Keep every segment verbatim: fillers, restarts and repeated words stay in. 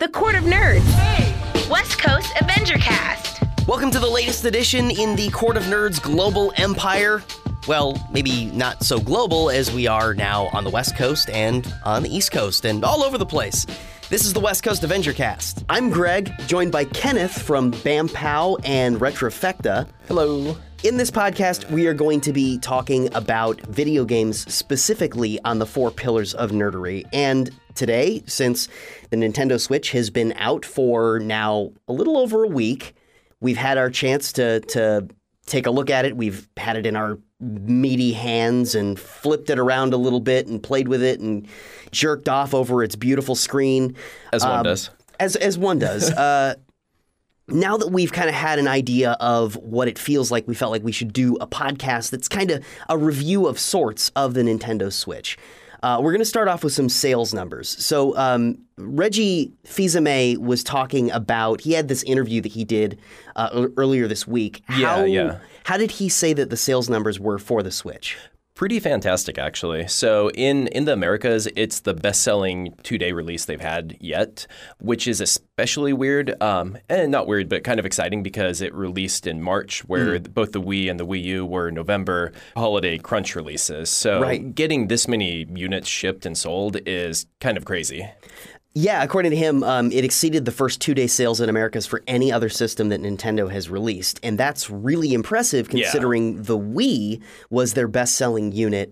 the Court of Nerds. Hey! West Coast Avenger Cast. Welcome to the latest edition in the Court of Nerds global empire. Well, maybe not so global as we are now on the West Coast and on the East Coast and all over the place. This is the West Coast Avenger Cast. I'm Greg, joined by Kenneth from BamPow and Retrofecta. Hello. In this podcast, we are going to be talking about video games specifically on the four pillars of nerdery. And today, since the Nintendo Switch has been out for now a little over a week, we've had our chance to to take a look at it. We've had it in our meaty hands and flipped it around a little bit and played with it and jerked off over its beautiful screen. As one um, does. As, as one does. uh, now that we've kind of had an idea of what it feels like, we felt like we should do a podcast that's kind of a review of sorts of the Nintendo Switch. Uh, we're going to start off with some sales numbers. So um, Reggie Fils-Aimé was talking about, he had this interview that he did uh, earlier this week. Yeah, how, yeah. How did he say that the sales numbers were for the Switch? Pretty fantastic, actually. So in, in the Americas, it's the best-selling two-day release they've had yet, which is especially weird. Um, and not weird, but kind of exciting because it released in March, where mm. both the Wii and the Wii U were November holiday crunch releases. So right. getting this many units shipped and sold is kind of crazy. Yeah, according to him, um, it exceeded the first two-day sales in Americas for any other system that Nintendo has released. And that's really impressive considering yeah. the Wii was their best-selling unit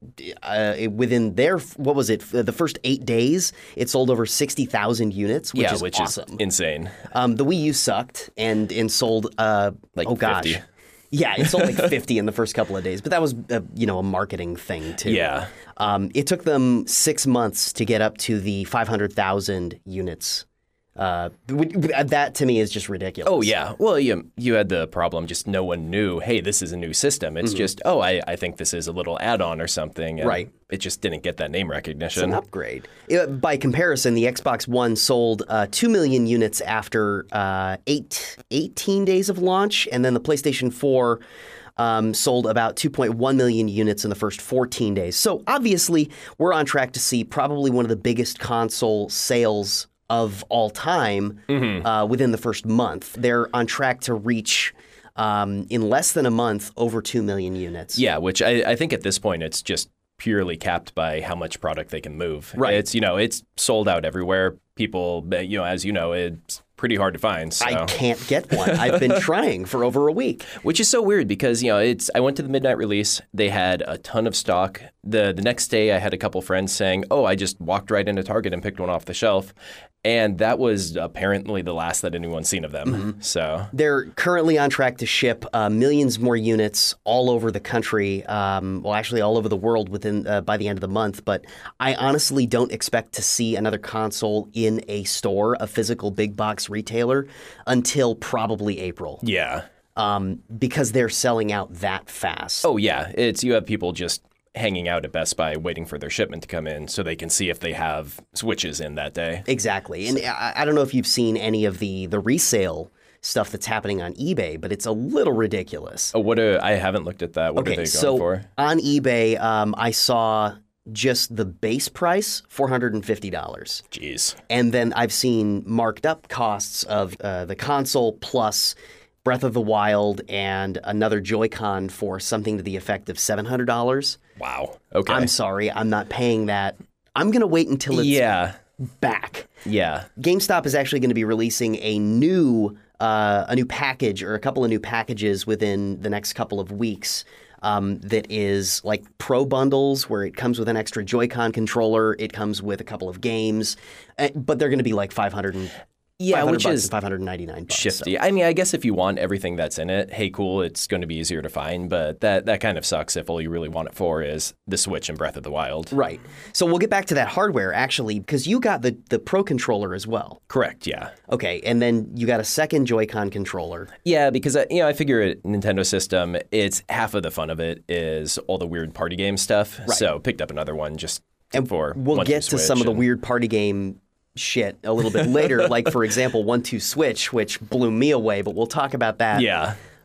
uh, within their, what was it, the first eight days, it sold over sixty thousand units, which yeah, is which awesome. is insane. Um, the Wii U sucked and, and sold, uh, like oh gosh. fifty. Yeah, it sold like fifty in the first couple of days, but that was, a, you know, a marketing thing too. Yeah. Um, it took them six months to get up to the five hundred thousand units. Uh, that to me is just ridiculous. Oh, yeah. Well, you, you had the problem, just no one knew, hey, this is a new system. It's mm-hmm. just, oh, I, I think this is a little add-on or something. And right. It just didn't get that name recognition. It's an upgrade. It, by comparison, the Xbox One sold uh, two million units after uh, eight, eighteen days of launch, and then the PlayStation four Um, sold about two point one million units in the first fourteen days. So obviously, we're on track to see probably one of the biggest console sales of all time mm-hmm. uh, within the first month. They're on track to reach, um, in less than a month, over two million units. Yeah, which I, I think at this point it's just purely capped by how much product they can move. Right. It's, you know, it's sold out everywhere. People, you know, as you know, it's pretty hard to find. So. I can't get one. I've been trying for over a week. Which is so weird because, you know, it's. I went to the midnight release. They had a ton of stock. The the next day I had a couple friends saying, oh, I just walked right into Target and picked one off the shelf. And that was apparently the last that anyone's seen of them. Mm-hmm. So they're currently on track to ship uh, millions more units all over the country. Um, well, actually, all over the world within uh, by the end of the month. But I honestly don't expect to see another console in a store, a physical big box retailer, until probably April. Yeah, um, because they're selling out that fast. Oh yeah, it's you have people just hanging out at Best Buy waiting for their shipment to come in so they can see if they have Switches in that day. Exactly. And I, I don't know if you've seen any of the, the resale stuff that's happening on eBay, but it's a little ridiculous. Oh, what a, I haven't looked at that. What okay, are they going so for? On eBay, um, I saw just the base price, four hundred fifty dollars. Jeez. And then I've seen marked up costs of uh, the console plus Breath of the Wild and another Joy-Con for something to the effect of seven hundred dollars. Wow. Okay. I'm sorry. I'm not paying that. I'm going to wait until it's yeah. back. Yeah. GameStop is actually going to be releasing a new uh, a new package or a couple of new packages within the next couple of weeks um, that is like pro bundles where it comes with an extra Joy-Con controller. It comes with a couple of games, uh, but they're going to be like five hundred and Yeah, which is five hundred ninety-nine bucks. Shifty. So. I mean, I guess if you want everything that's in it, hey, cool, it's going to be easier to find. But that, that kind of sucks if all you really want it for is the Switch and Breath of the Wild. Right. So we'll get back to that hardware, actually, because you got the, the Pro controller as well. Correct, yeah. Okay, and then you got a second Joy-Con controller. Yeah, because, uh, you know, I figure a Nintendo system, it's half of the fun of it is all the weird party game stuff. Right. So picked up another one just and for we'll get to some and... of the weird party game shit a little bit later, like, for example, One Two Switch, which blew me away, but we'll talk about that yeah.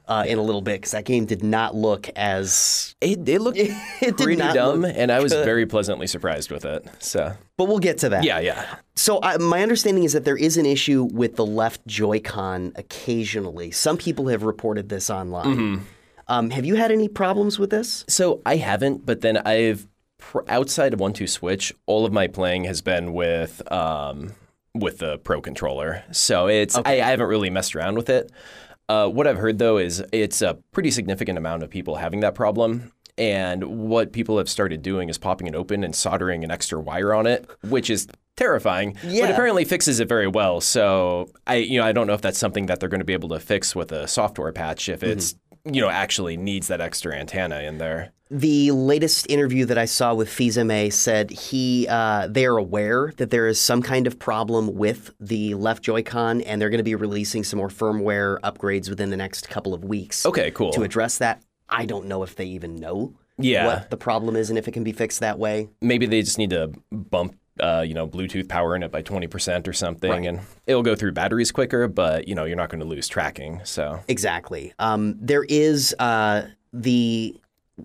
uh, in a little bit because that game did not look as. It, it looked It did pretty not dumb, look and I was good. very pleasantly surprised with it. So But we'll get to that. yeah, yeah. So I, my understanding is that there is an issue with the left Joy-Con occasionally. Some people have reported this online. Mm-hmm. Um, have you had any problems with this? So I haven't, but then I've pr- outside of one two Switch, all of my playing has been with um, with the Pro controller. So it's I, I haven't really messed around with it. Uh, what I've heard though is it's a pretty significant amount of people having that problem. And what people have started doing is popping it open and soldering an extra wire on it, which is terrifying, Yeah. but apparently fixes it very well. So I, you know, I don't know if that's something that they're going to be able to fix with a software patch if it's, you know, actually needs that extra antenna in there. The latest interview that I saw with Fils-Aimé said he uh, they are aware that there is some kind of problem with the left Joy-Con, and they're going to be releasing some more firmware upgrades within the next couple of weeks. Okay, cool. To address that. I don't know if they even know Yeah. what the problem is and if it can be fixed that way. Maybe they just need to bump, uh, you know, Bluetooth power in it by twenty percent or something, Right. and it'll go through batteries quicker, but, you know, you're not going to lose tracking, so. Exactly. Um, there is uh, the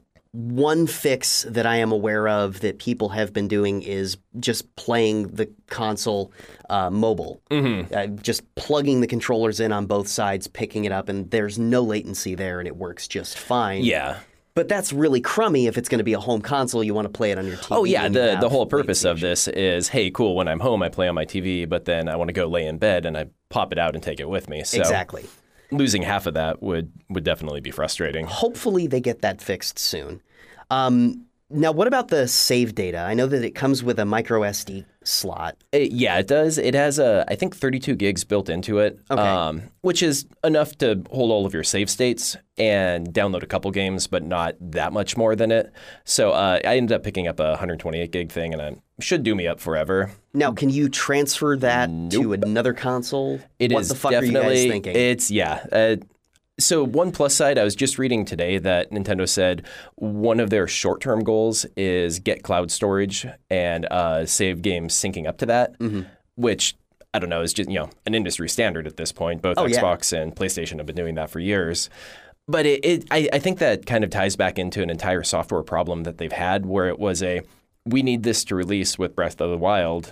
one fix that I am aware of that people have been doing is just playing the console uh, mobile, mm-hmm. uh, just plugging the controllers in on both sides, picking it up, and there's no latency there, and it works just fine. Yeah. But that's really crummy if it's going to be a home console. You want to play it on your T V. Oh, yeah, and you the, have the whole purpose of latency. this is, hey, cool, when I'm home, I play on my T V, but then I want to go lay in bed and I pop it out and take it with me. So Exactly. losing half of that would, would definitely be frustrating. Hopefully they get that fixed soon. Um, now, what about the save data? I know that it comes with a micro S D slot. It, yeah, it does. It has, a, I think, thirty-two gigs built into it, Okay. um, which is enough to hold all of your save states and download a couple games, but not that much more than it. So uh, I ended up picking up a one hundred twenty-eight gig thing, and it should do me up forever. Now, can you transfer that to another console? It what is the fuck definitely, are you guys thinking? It's, yeah. Uh, so one plus side, I was just reading today that Nintendo said one of their short-term goals is get cloud storage and uh, save games syncing up to that, Mm-hmm. which I don't know is just, you know, an industry standard at this point. Both Oh, yeah. Xbox and PlayStation have been doing that for years. But it, it I, I think that kind of ties back into an entire software problem that they've had where it was a, we need this to release with Breath of the Wild.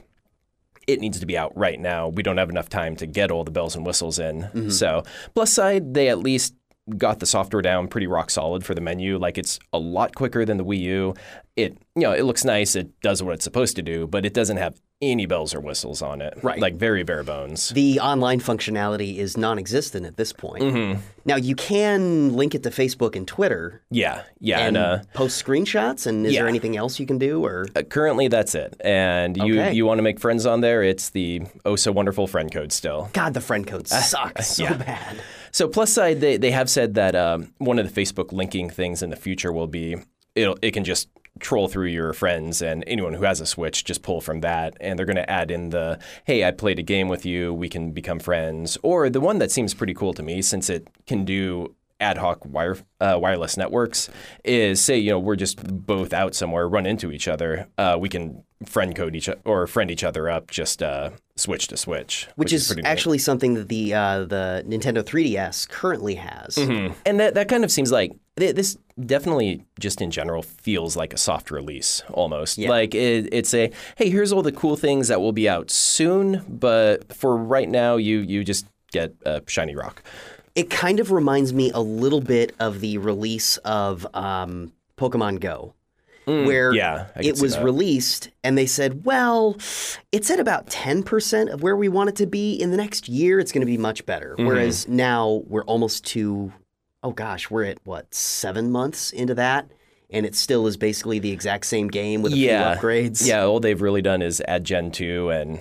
It needs to be out right now. We don't have enough time to get all the bells and whistles in. Mm-hmm. So plus side, they at least got the software down pretty rock solid for the menu. Like it's a lot quicker than the Wii U. It, you know, it looks nice. It does what it's supposed to do, but it doesn't have any bells or whistles on it. Right. Like very bare bones. The online functionality is non-existent at this point. Mm-hmm. Now, you can link it to Facebook and Twitter Yeah. Yeah. and And, uh, post screenshots, and is yeah. there anything else you can do? Or uh, currently that's it. And you, Okay. you want to make friends on there, it's the oh so wonderful friend code still. God, the friend code sucks so yeah. bad. So plus side, they, they have said that um, one of the Facebook linking things in the future will be it'll, it can just troll through your friends and anyone who has a Switch, just pull from that. And they're going to add in the, hey, I played a game with you, we can become friends. Or the one that seems pretty cool to me since it can do ad hoc wire uh, wireless networks is say, you know, we're just both out somewhere, run into each other. Uh, we can friend code each or friend each other up, just uh, switch to switch. Which, is, pretty neat. actually something that the uh, the Nintendo three D S currently has. Mm-hmm. And that, that kind of seems like this definitely just in general feels like a soft release almost. Yeah. Like it, it's a, hey, here's all the cool things that will be out soon, but for right now, you you just get a shiny rock. It kind of reminds me a little bit of the release of um, Pokemon Go. Where yeah, I can it see was that. released and they said, well, it's at about ten percent of where we want it to be. In the next year, it's going to be much better. Mm-hmm. Whereas now we're almost to, oh gosh, we're at what, seven months into that? And it still is basically the exact same game with a yeah. few upgrades. Yeah, all they've really done is add Gen two and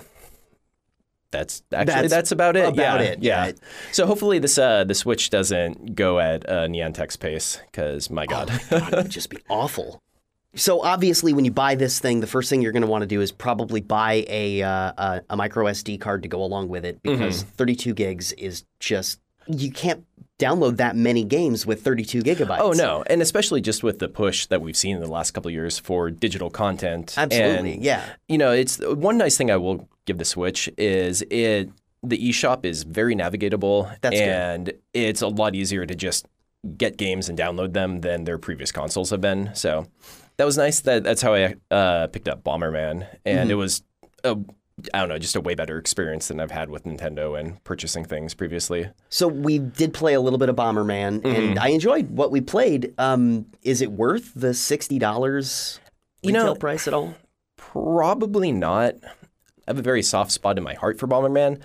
that's actually That's that's, about it. about yeah, it, Yeah. yeah. So hopefully this uh, the Switch doesn't go at uh, Niantic's pace because my God. Oh my God, it would just be awful. So obviously, when you buy this thing, the first thing you're going to want to do is probably buy a, uh, a a micro S D card to go along with it because Mm-hmm. thirty-two gigs is just you can't download that many games with thirty-two gigabytes. Oh, no. And especially just with the push that we've seen in the last couple of years for digital content. Absolutely, And, yeah. You know, it's one nice thing I will give the Switch is it the eShop is very navigatable. That's good. and it's a lot easier to just get games and download them than their previous consoles have been. So that was nice. That that's how I uh, picked up Bomberman, and mm-hmm. it was a I don't know, just a way better experience than I've had with Nintendo and purchasing things previously. So we did play a little bit of Bomberman, mm-hmm. and I enjoyed what we played. Um, is it worth the sixty dollars retail you know, price at all? Probably not. I have a very soft spot in my heart for Bomberman,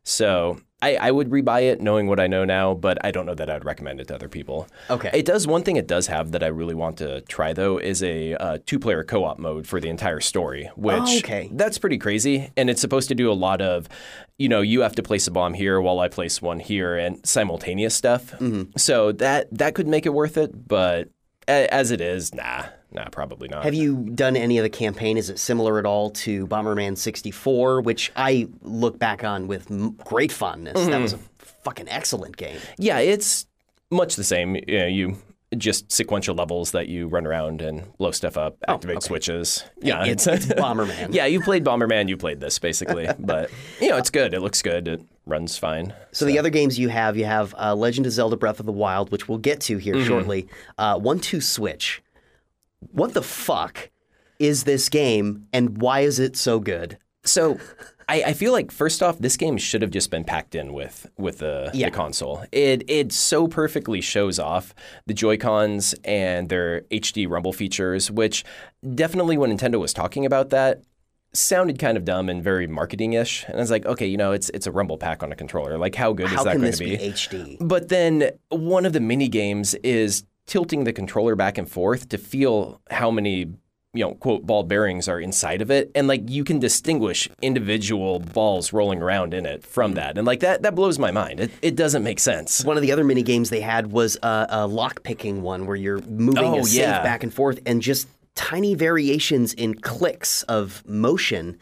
so I, I would rebuy it knowing what I know now, but I don't know that I'd recommend it to other people. Okay. It does, one thing it does have that I really want to try, though, is a uh, two-player co-op mode for the entire story, which oh, okay. that's pretty crazy, and it's supposed to do a lot of, you know, you have to place a bomb here while I place one here, and simultaneous stuff. Mm-hmm. So that that could make it worth it, but a- as it is, nah. Nah, probably not. Have you done any of the campaign? Is it similar at all to Bomberman sixty-four, which I look back on with m- great fondness? Mm-hmm. That was a fucking excellent game. Yeah, it's much the same. You know, you just sequential levels that you run around and blow stuff up, activate oh, okay. switches. Yeah, it's, it's Bomberman. Yeah, you played Bomberman, you played this basically, but you know, it's good. It looks good. It runs fine. So, so. the other games you have, you have uh, Legend of Zelda: Breath of the Wild, which we'll get to here mm-hmm. shortly. Uh, one two Switch. What the fuck is this game, and why is it so good? So, I, I feel like first off, this game should have just been packed in with with the, yeah. the console. It it so perfectly shows off the Joy-Cons and their H D rumble features, which definitely when Nintendo was talking about that, sounded kind of dumb and very marketing-ish. And I was like, okay, you know, it's it's a rumble pack on a controller. Like, how good how is that going to be? be? How can this be H D? But then one of the mini games is tilting the controller back and forth to feel how many, you know, quote, ball bearings are inside of it. And, like, you can distinguish individual balls rolling around in it from that. And, like, that that blows my mind. It it doesn't make sense. One of the other mini games they had was a, a lock-picking one where you're moving oh, a safe yeah. back and forth and just tiny variations in clicks of motion.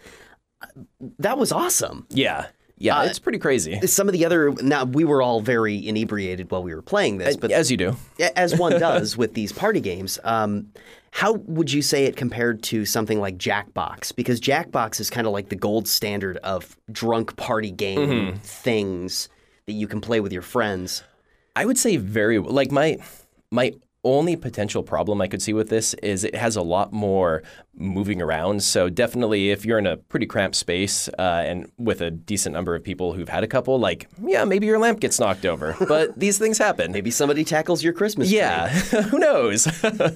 That was awesome. Yeah. Yeah, uh, it's pretty crazy. Some of the other, now we were all very inebriated while we were playing this, but as you do, as one does with these party games. Um, how would you say it compared to something like Jackbox? Because Jackbox is kind of like the gold standard of drunk party game mm-hmm. things that you can play with your friends. I would say very like my my. only potential problem I could see with this is it has a lot more moving around. So definitely if you're in a pretty cramped space uh, and with a decent number of people who've had a couple, like, yeah, maybe your lamp gets knocked over. But these things happen. Maybe somebody tackles your Christmas tree. Yeah, who knows?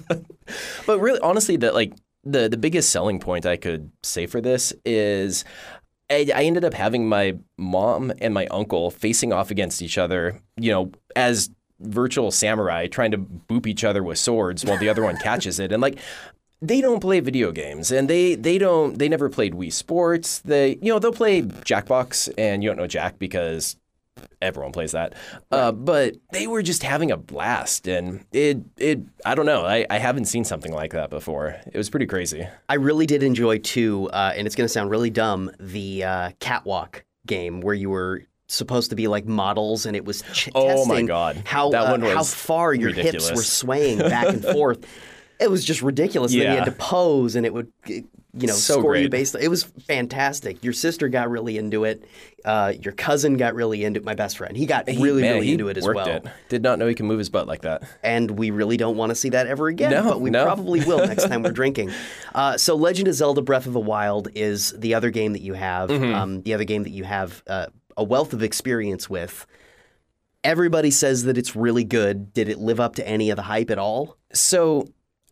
But really, honestly, the, like, the, the biggest selling point I could say for this is I, I ended up having my mom and my uncle facing off against each other, you know, as virtual samurai trying to boop each other with swords while the other one catches it. And like, they don't play video games and they, they don't, they never played Wii Sports. They, you know, they'll play Jackbox and you don't know Jack because everyone plays that. Uh, but they were just having a blast and it, it, I don't know. I, I haven't seen something like that before. It was pretty crazy. I really did enjoy too, uh, and it's going to sound really dumb, the uh, Catwalk game where you were supposed to be like models, and it was ch- oh testing my God. how that uh, one was how far your ridiculous. hips were swaying back and forth. It was just ridiculous. Yeah. And then you had to pose, and it would, you know, so score great. you based. It was fantastic. Your sister got really into it. Uh, your cousin got really into it. My best friend, he got he, really, man, really he into it as worked well. It. Did not know he could move his butt like that. And we really don't want to see that ever again. No, but we no. probably will next time we're drinking. Uh, so, Legend of Zelda: Breath of the Wild is the other game that you have. Mm-hmm. Um, the other game that you have uh, a wealth of experience with. Everybody says that it's really good. Did it live up to any of the hype at all? So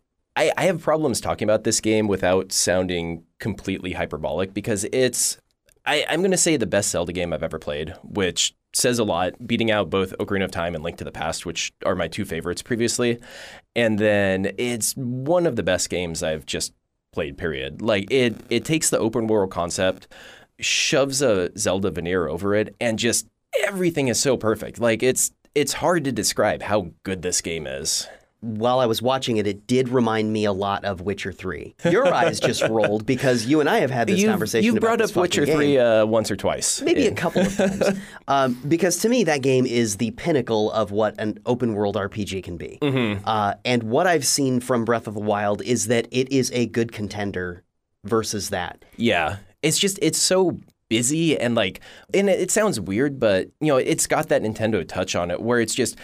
I, I have problems talking about this game without sounding completely hyperbolic because it's, I, I'm going to say the best Zelda game I've ever played, which says a lot, beating out both Ocarina of Time and Link to the Past, which are my two favorites previously. And then it's one of the best games I've just played, period. Like it, it takes the open world concept, shoves a Zelda veneer over it, and just everything is so perfect. Like it's it's hard to describe how good this game is. While I was watching it, it did remind me a lot of Witcher three. Your eyes just rolled because you and I have had this you've, conversation You've about brought this up Witcher game. three uh, once or twice. Maybe in... a couple of times. um, because to me, that game is the pinnacle of what an open world R P G can be. Mm-hmm. Uh, and what I've seen from Breath of the Wild is that it is a good contender versus that. Yeah. It's just, it's so busy and like, and it sounds weird, but you know, it's got that Nintendo touch on it where it's just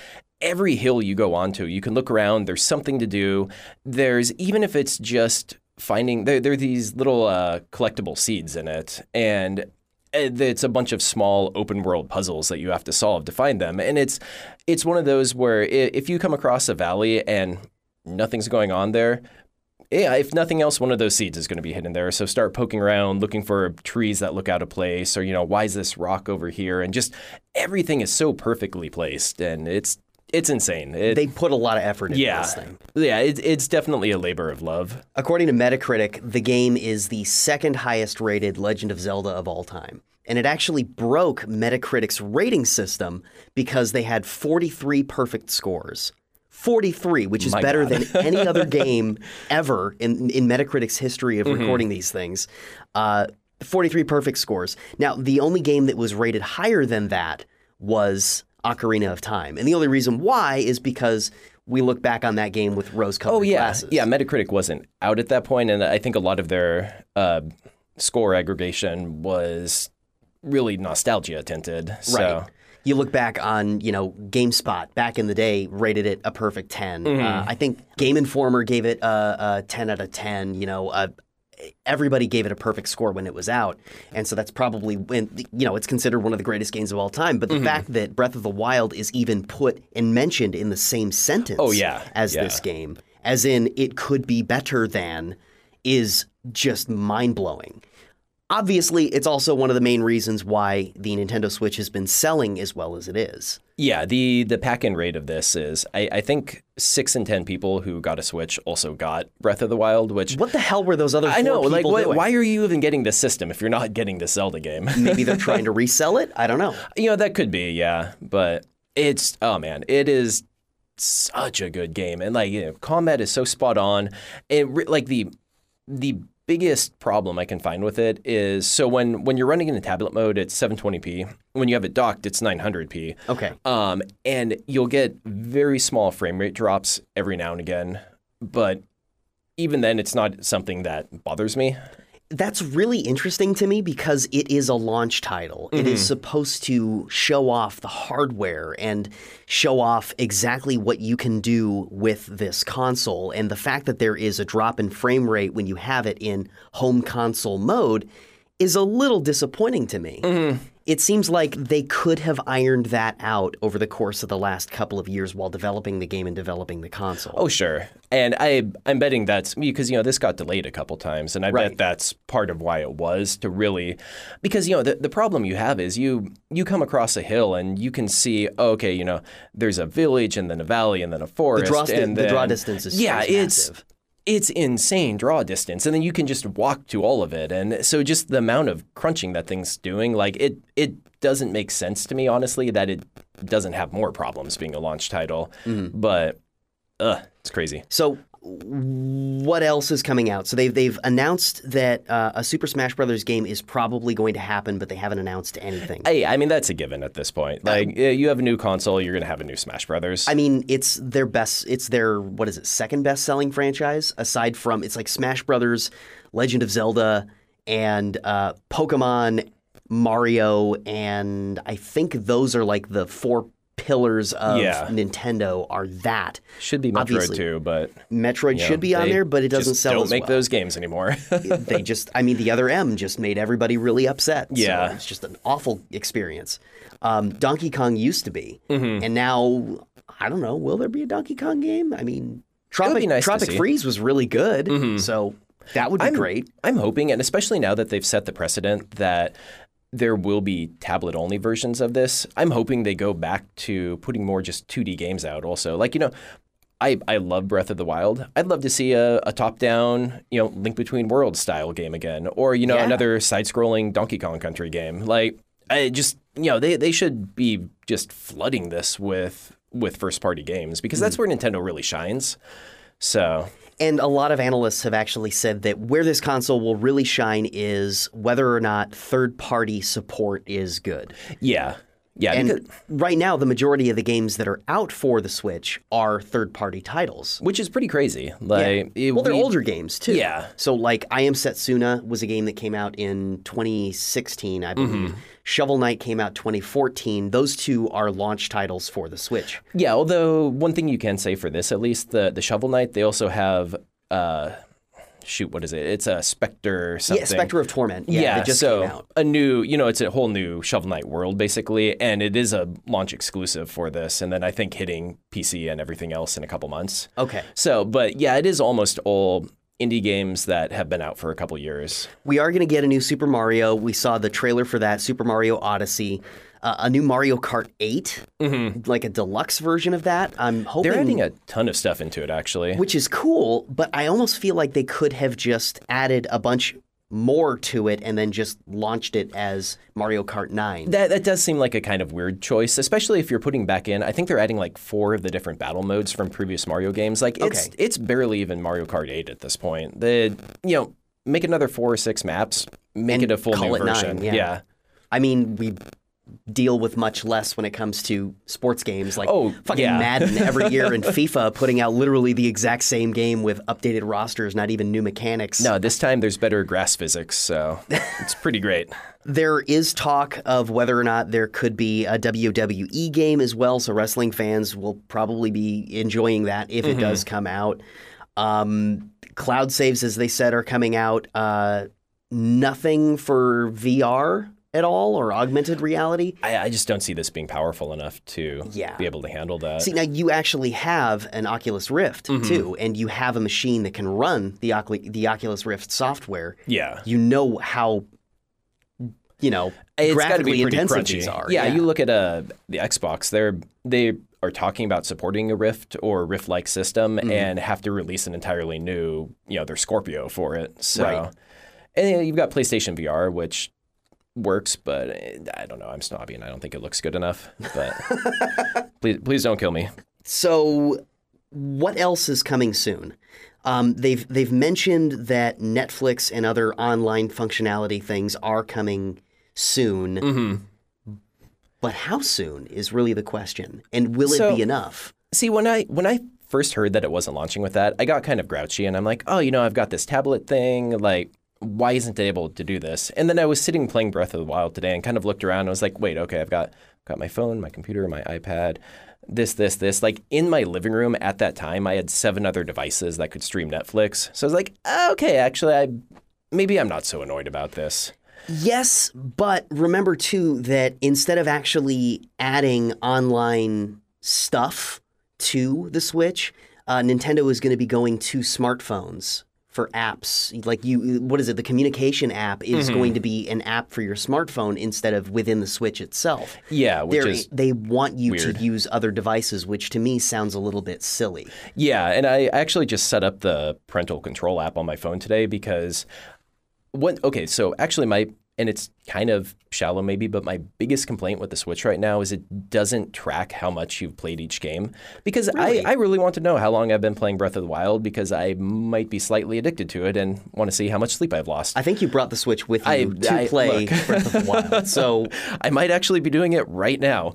every hill you go onto, you can look around. There's something to do. There's even if it's just finding there, there are these little uh, collectible seeds in it, and it's a bunch of small open world puzzles that you have to solve to find them. And it's it's one of those where if you come across a valley and nothing's going on there, yeah, if nothing else, one of those seeds is going to be hidden there. So start poking around, looking for trees that look out of place, or, you know, why is this rock over here? And just everything is so perfectly placed, and it's it's insane. It, They put a lot of effort into yeah, this thing. yeah, it, it's definitely a labor of love. According to Metacritic, the game is the second highest rated Legend of Zelda of all time. And it actually broke Metacritic's rating system because they had forty-three perfect scores. forty-three, which is My better God. than any other game ever in, in Metacritic's history of Mm-hmm. recording these things. Uh, forty-three perfect scores. Now, the only game that was rated higher than that was Ocarina of Time. And the only reason why is because we look back on that game with rose-colored Oh, yeah. glasses. Yeah, Metacritic wasn't out at that point, and I think a lot of their uh, score aggregation was really nostalgia tinted. So. Right. You look back on, you know, GameSpot back in the day rated it a perfect ten. Mm-hmm. Uh, I think Game Informer gave it a, a ten out of ten. You know, uh, everybody gave it a perfect score when it was out. And so that's probably when, you know, it's considered one of the greatest games of all time. But the Mm-hmm. fact that Breath of the Wild is even put and mentioned in the same sentence Oh, yeah. as Yeah. this game, as in it could be better than, is just mind-blowing. Obviously, it's also one of the main reasons why the Nintendo Switch has been selling as well as it is. Yeah, the the pack-in rate of this is, I, I think six in ten people who got a Switch also got Breath of the Wild, which What the hell were those other four I know, like, people why, doing? why are you even getting this system if you're not getting the Zelda game? Maybe they're trying to resell it? I don't know. You know, that could be, yeah, but it's, oh man, it is such a good game, and like, you know, combat is so spot on. It re- like the the biggest problem I can find with it is, so when when you're running in a tablet mode, it's seven twenty p. When you have it docked, it's nine hundred p. Okay. Um, and you'll get very small frame rate drops every now and again, but even then, it's not something that bothers me. That's really interesting to me because it is a launch title. It is supposed to show off the hardware and show off exactly what you can do with this console. And the fact that there is a drop in frame rate when you have it in home console mode is a little disappointing to me. It seems like they could have ironed that out over the course of the last couple of years while developing the game and developing the console. Oh, sure. And I, I'm betting that's because, you know, this got delayed a couple times. And I Right. bet that's part of why it was to really, because, you know, the, the problem you have is you, you come across a hill and you can see, oh, okay, you know, there's a village and then a valley and then a forest. The draw, sti- and the then, draw distance is, yeah, is it's, massive. it's insane draw distance. And then you can just walk to all of it. And so just the amount of crunching that thing's doing, like it, it doesn't make sense to me, honestly, that it doesn't have more problems being a launch title. But, uh, it's crazy. So, what else is coming out? So they've they've announced that uh, a Super Smash Brothers game is probably going to happen, but they haven't announced anything. Hey, I mean, that's a given at this point. Like, yeah, you have a new console, you're going to have a new Smash Brothers. I mean, it's their best. It's their what is it? Second best selling franchise aside from it's like Smash Brothers, Legend of Zelda, and uh, Pokemon, Mario, and I think those are like the four pillars of Yeah. Nintendo. Are that Should be Metroid obviously. too, but Metroid you know, should be on they there, but it doesn't just sell don't as make well. those games anymore. They just, I mean, the other M just made everybody really upset. Yeah. So it's just an awful experience. Um, Donkey Kong used to be. Mm-hmm. And now, I don't know, will there be a Donkey Kong game? I mean, Tropic, be nice to Tropic see. Freeze was really good. So that would be I'm, great. I'm hoping, and especially now that they've set the precedent that there will be tablet-only versions of this, I'm hoping they go back to putting more just two D games out also. Like, you know, I, I love Breath of the Wild. I'd love to see a, a top-down, you know, Link Between Worlds style game again. Or, you know, Yeah. another side-scrolling Donkey Kong Country game. Like, I just, you know, they, they should be just flooding this with, with first-party games because that's where Nintendo really shines. So... And a lot of analysts have actually said that where this console will really shine is whether or not third-party support is good. Yeah. Yeah. And because- right now, the majority of the games that are out for the Switch are third-party titles. which is pretty crazy. Like, it- Well, they're we- older games too. Yeah. So, like, I Am Setsuna was a game that came out in twenty sixteen, I believe. Shovel Knight came out twenty fourteen. Those two are launch titles for the Switch. Yeah, although one thing you can say for this, at least, the, the Shovel Knight, they also have, uh, shoot, what is it? It's a Spectre something. Yeah, Spectre of Torment. Yeah, yeah that just so came out. a new, you know, it's a whole new Shovel Knight world, basically, and it is a launch exclusive for this, and then I think hitting P C and everything else in a couple months. Okay. So, but yeah, it is almost all indie games that have been out for a couple years. We are going to get a new Super Mario. We saw the trailer for that, Super Mario Odyssey. Uh, a new Mario Kart eight, mm-hmm. like a deluxe version of that. I'm hoping they're adding a ton of stuff into it, actually, which is cool. But I almost feel like they could have just added a bunch more to it and then just launched it as Mario Kart nine. That that does seem like a kind of weird choice, especially if you're putting back in. I think they're adding like four of the different battle modes from previous Mario games. Like it's okay. it's barely even Mario Kart eight at this point. They, you know, make another four or six maps, make and it a full call new it version. Nine, yeah. yeah. I mean, we deal with much less when it comes to sports games like oh, fucking yeah. Madden every year and FIFA putting out literally the exact same game with updated rosters, not even new mechanics. No, this time there's better grass physics, so it's pretty great. There is talk of whether or not there could be a W W E game as well, so wrestling fans will probably be enjoying that if mm-hmm. it does come out. Um, cloud saves, as they said, are coming out. Uh, nothing for V R at all or augmented reality. I, I just don't see this being powerful enough to yeah. be able to handle that. See, now you actually have an Oculus Rift mm-hmm. too, and you have a machine that can run the, Ocul- the Oculus Rift software. Yeah. You know how, you know, it's graphically be pretty intensive crunchy. these are. Yeah, yeah. you look at uh, the Xbox, they're, they are talking about supporting a Rift or Rift-like system mm-hmm. and have to release an entirely new, you know, their Scorpio for it. So, right. And you've got PlayStation V R, which works, but I don't know. I'm snobby and I don't think it looks good enough. But please, please don't kill me. So, what else is coming soon? Um, they've they've mentioned that Netflix and other online functionality things are coming soon. Mm-hmm. But how soon is really the question, and will so, it be enough? See, when I when I first heard that it wasn't launching with that, I got kind of grouchy, and I'm like, oh, you know, I've got this tablet thing, like. Why isn't it able to do this? And then I was sitting playing Breath of the Wild today and kind of looked around and was like, wait, okay, I've got got my phone, my computer, my iPad, this, this, this. Like in my living room at that time, I had seven other devices that could stream Netflix. So I was like, okay, actually, I maybe I'm not so annoyed about this. Yes, but remember too that instead of actually adding online stuff to the Switch, uh, Nintendo is going to be going to smartphones for apps. Like you, what is it? The communication app is mm-hmm. going to be an app for your smartphone instead of within the Switch itself. Yeah, which They're, is they want you weird. to use other devices, which to me sounds a little bit silly. Yeah, and I actually just set up the parental control app on my phone today because what? Okay, so actually my and it's kind of shallow maybe, but my biggest complaint with the Switch right now is it doesn't track how much you've played each game. Because really? I, I really want to know how long I've been playing Breath of the Wild because I might be slightly addicted to it and want to see how much sleep I've lost. I think you brought the Switch with you I, to I, play look. Breath of the Wild. So I might actually be doing it right now.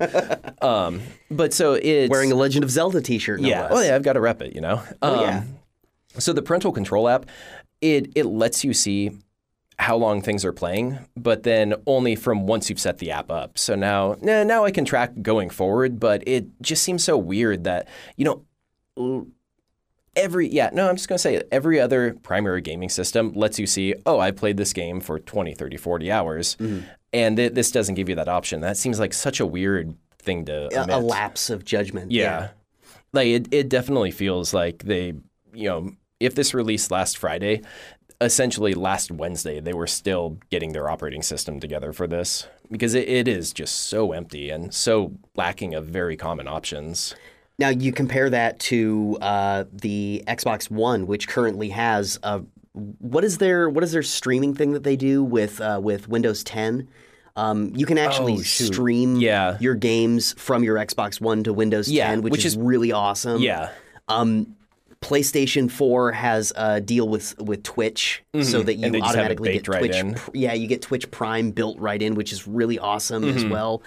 um, but so it's... Wearing a Legend of Zelda t-shirt, no yeah. less. Oh, yeah, I've got to rep it, you know? Oh, um, yeah. So the parental control app, it it lets you see how long things are playing, but then only from once you've set the app up. So now, now I can track going forward, but it just seems so weird that, you know, every, yeah, no, I'm just going to say it. Every other primary gaming system lets you see, oh, I played this game for twenty, thirty, forty hours, mm-hmm. and th- this doesn't give you that option. That seems like such a weird thing to omit. A, a lapse of judgment. Yeah. yeah. Like, it, it definitely feels like they, you know, if this released last Friday, essentially last Wednesday, they were still getting their operating system together for this because it, it is just so empty and so lacking of very common options. Now, you compare that to uh, the Xbox One, which currently has a what is their what is their streaming thing that they do with uh, with Windows ten? Um, you can actually oh, stream yeah. your games from your Xbox One to Windows yeah, ten, which, which is, is really awesome. Yeah. Um, PlayStation four has a deal with, with Twitch mm-hmm. so that you automatically get right Twitch. in. Yeah, you get Twitch Prime built right in, which is really awesome mm-hmm. as well.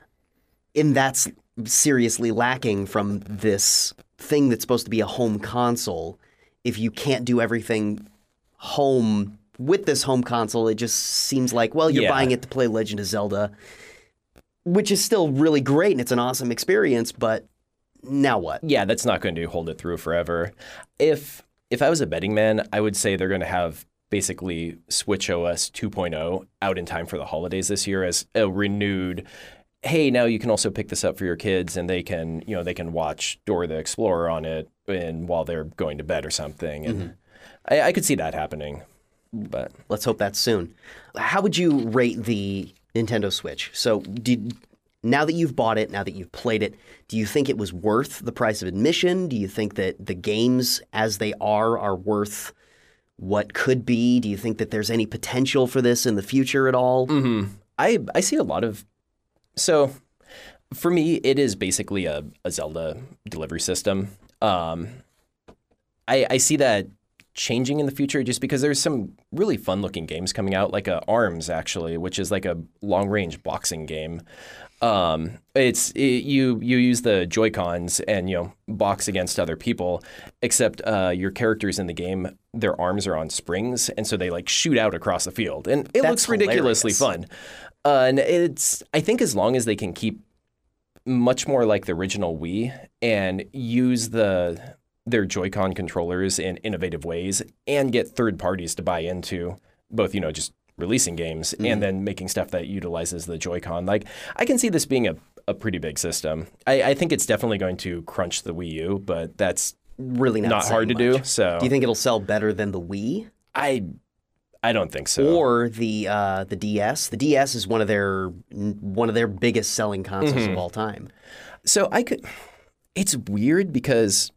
And that's seriously lacking from this thing that's supposed to be a home console. If you can't do everything home with this home console, it just seems like, well, you're Yeah. buying it to play Legend of Zelda, which is still really great and it's an awesome experience, but now what? Yeah, that's not going to hold it through forever. If if I was a betting man, I would say they're going to have basically Switch O S two point oh out in time for the holidays this year as a renewed, hey, now you can also pick this up for your kids and they can, you know, they can watch Dora the Explorer on it and while they're going to bed or something. And mm-hmm. I, I could see that happening, but let's hope that's soon. How would you rate the Nintendo Switch? So did now that you've bought it, now that you've played it, do you think it was worth the price of admission? Do you think that the games as they are are worth what could be? Do you think that there's any potential for this in the future at all? Mm-hmm. I I see a lot of... So for me, it is basically a, a Zelda delivery system. Um, I, I see that changing in the future just because there's some really fun-looking games coming out, like uh, ARMS, actually, which is like a long-range boxing game. Um, it's it, you you use the Joy-Cons and you know box against other people, except uh, your characters in the game, their arms are on springs, and so they like shoot out across the field, and it That's looks ridiculously hilarious. fun. Uh, and it's I think as long as they can keep much more like the original Wii and use the their Joy-Con controllers in innovative ways and get third parties to buy into both, you know, just releasing games mm. and then making stuff that utilizes the Joy-Con. Like, I can see this being a, a pretty big system. I, I think it's definitely going to crunch the Wii U, but that's really not, not hard to much. do. So, do you think it'll sell better than the Wii? I I don't think so. Or the uh, the D S. The D S is one of their one of their biggest selling consoles mm-hmm. of all time. So I could. It's weird because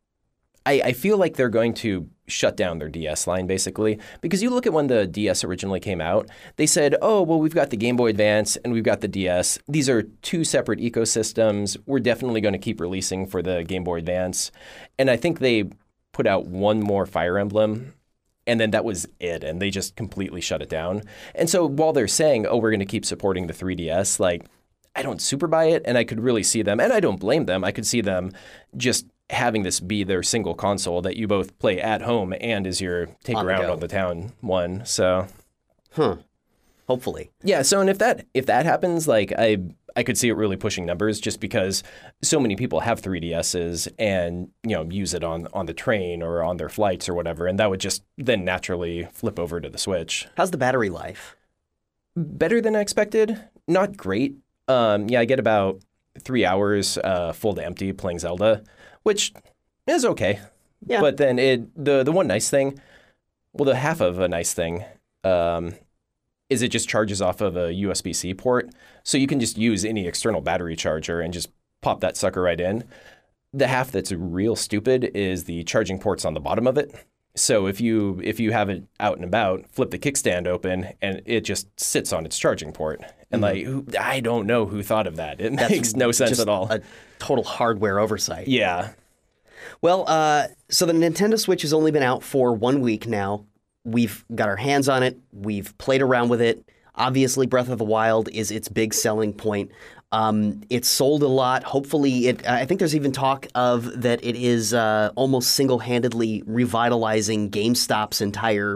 I, I feel like they're going to shut down their D S line, basically. Because you look at when the D S originally came out, they said, oh, well, we've got the Game Boy Advance and we've got the D S. These are two separate ecosystems. We're definitely going to keep releasing for the Game Boy Advance. And I think they put out one more Fire Emblem, and then that was it. And they just completely shut it down. And so while they're saying, oh, we're going to keep supporting the three D S, like, I don't super buy it. And I could really see them, and I don't blame them. I could see them just having this be their single console that you both play at home and is your take on around the on the town one. So, huh? Hopefully, yeah. So, and if that if that happens, like I I could see it really pushing numbers just because so many people have three D S's and you know use it on on the train or on their flights or whatever, and that would just then naturally flip over to the Switch. How's the battery life? Better than I expected. Not great. Um, yeah, I get about three hours uh, full to empty playing Zelda, which is okay. Yeah. But then it the the one nice thing, well, the half of a nice thing, um, is it just charges off of a U S B C port, so you can just use any external battery charger and just pop that sucker right in. The half that's real stupid is the charging ports on the bottom of it. So if you if you have it out and about, flip the kickstand open, and it just sits on its charging port. And mm-hmm. like, who, I don't know who thought of that. It That's makes no sense just at all. A total hardware oversight. Yeah. Well, uh, so the Nintendo Switch has only been out for one week now. We've got our hands on it. We've played around with it. Obviously, Breath of the Wild is its big selling point. Um, it's sold a lot. Hopefully, it. I think there's even talk of that it is uh, almost single-handedly revitalizing GameStop's entire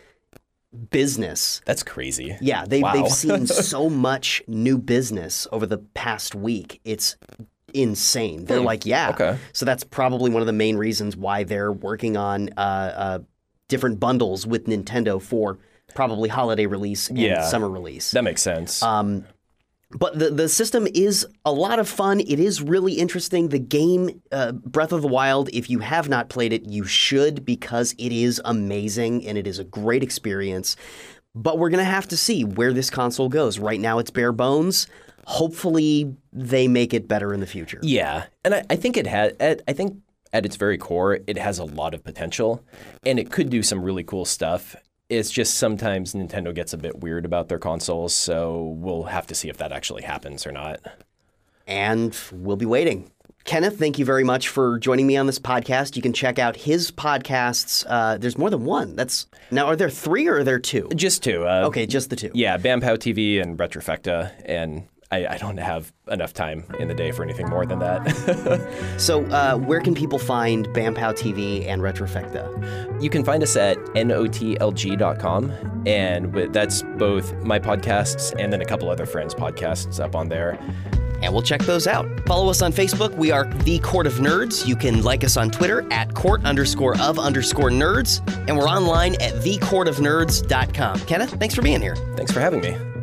business. That's crazy. Yeah, they, wow. they've seen so much new business over the past week. It's insane. They're hmm. like, yeah. Okay. So that's probably one of the main reasons why they're working on uh, uh, different bundles with Nintendo for probably holiday release and yeah. summer release. That makes sense. Um, but the, the system is a lot of fun. It is really interesting. The game, uh, Breath of the Wild, if you have not played it, you should, because it is amazing and it is a great experience. But we're going to have to see where this console goes. Right now it's bare bones. Hopefully they make it better in the future. Yeah. And I, I think it has, I think at its very core, it has a lot of potential and it could do some really cool stuff. It's just sometimes Nintendo gets a bit weird about their consoles, so we'll have to see if that actually happens or not. And we'll be waiting. Kenneth, thank you very much for joining me on this podcast. You can check out his podcasts. Uh, there's more than one. That's now, are there three or are there two? Just two. Uh, okay, just the two. Yeah, Bampow T V and Retrofecta. And I, I don't have enough time in the day for anything more than that. So uh, where can people find BamPow T V and Retrofecta? You can find us at N O T L G dot com, and with, that's both my podcasts and then a couple other friends' podcasts up on there. And we'll check those out. Follow us on Facebook. We are The Court of Nerds. You can like us on Twitter at court underscore of underscore nerds. And we're online at the court of nerds dot com. Kenneth, thanks for being here. Thanks for having me.